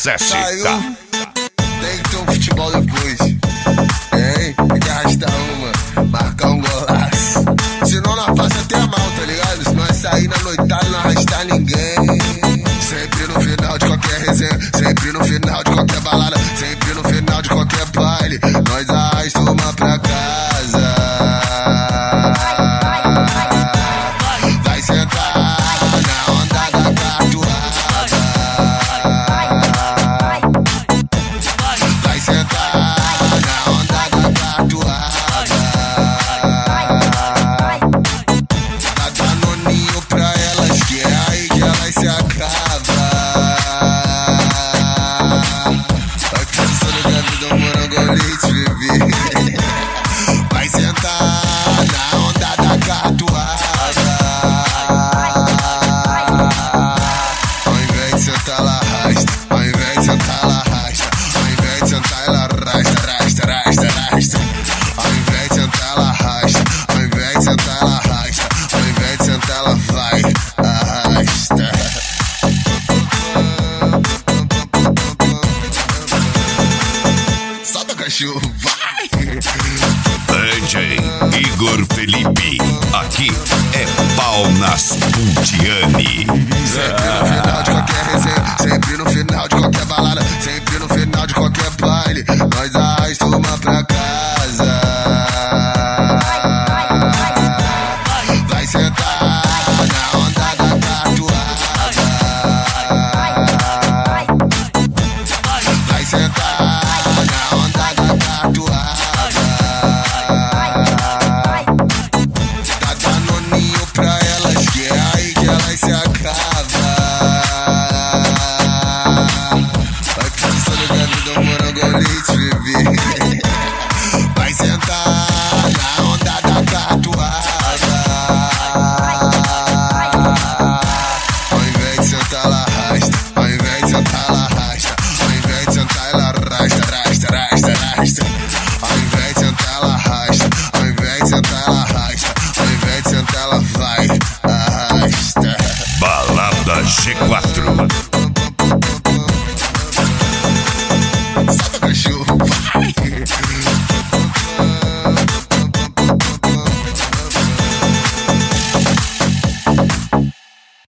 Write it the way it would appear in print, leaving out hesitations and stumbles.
SSK. Tem que ter um futebol depois. Hein? Tem que arrastar uma, marcar um golaço. Senão nós passa até mal, tá ligado? Se nós sair na noitada, não arrastar ninguém. Sempre no final de qualquer resenha, sempre no final de qualquer balada, sempre no final de qualquer baile, nós arrasta uma pra casa. Vai sentar na onda da catuada. Vai sentar na onda da catuada. Dá danoninho pra elas, que é aí que elas se acabam. Vai pensando que a vida é um morangolite, bebê. Vai sentar na onda da catuada. Ao invés de sentar, ela arrasta. Ao invés de sentar, ela arrasta. Ao invés de sentar, ela arrasta. Ao invés de sentar, ela arrasta. Ao invés de sentar, ela arrasta. Ao invés de sentar, ela vai, arrasta. Solta, cachorro, vai! DJ Igor Felipe, aqui é pau nas Putiane. Sempre no final de qualquer resenha, sempre no final de qualquer balada, sempre no final de qualquer baile, nós arrasta uma pra casa. Vai sentar na onda da catuada. Vai sentar na onda da catuada. Dá danoninho pra elas, que é aí que elas se acabam. Vai pensando que a vida é um morangolite, bebê. Vai sentar na onda da catuada. Ao invés de sentar, ela arrasta. Ao invés de sentar, ela arrasta. Ao invés de sentar, ela arrasta. Ao invés de sentar, ela arrasta. Ao invés de sentar, ela arrasta. Ao invés de sentar, ela vai, arrasta. Balada G4.